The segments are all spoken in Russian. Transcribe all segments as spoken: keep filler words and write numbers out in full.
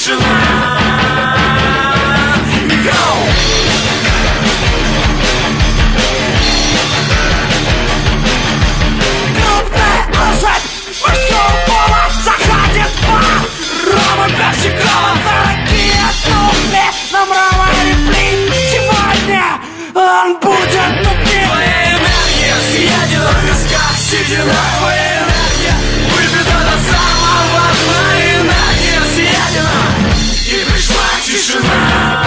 тишина. Крупная особь мужского пола заходит в бар. Рома персиковый, дорогие туфли на мраморе плит. Сегодня он будет тупить. Твоя энергия съедена в висках седина. Твоя энергия выпита до самого дна. Энергия съедена, и пришла тишина.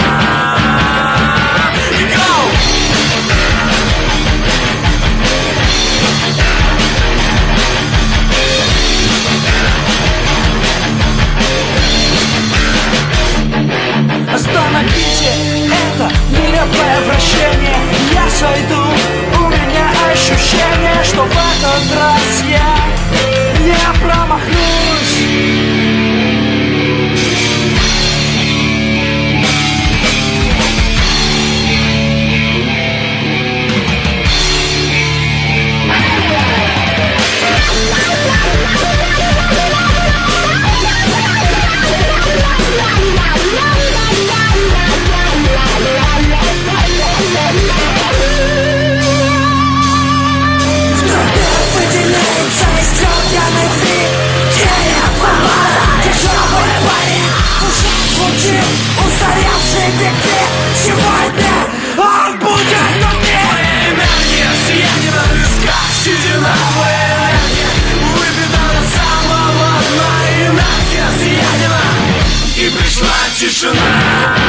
Остановите это нелепое вращение. Я сойду, у меня ощущение, что в этот раз я не промахнусь. Устаревший бигбит. Сегодня он будет тупить. Твоя энергия съедена в висках седина. Твоя энергия выпита до самого дна. Энергия съедена, и пришла тишина.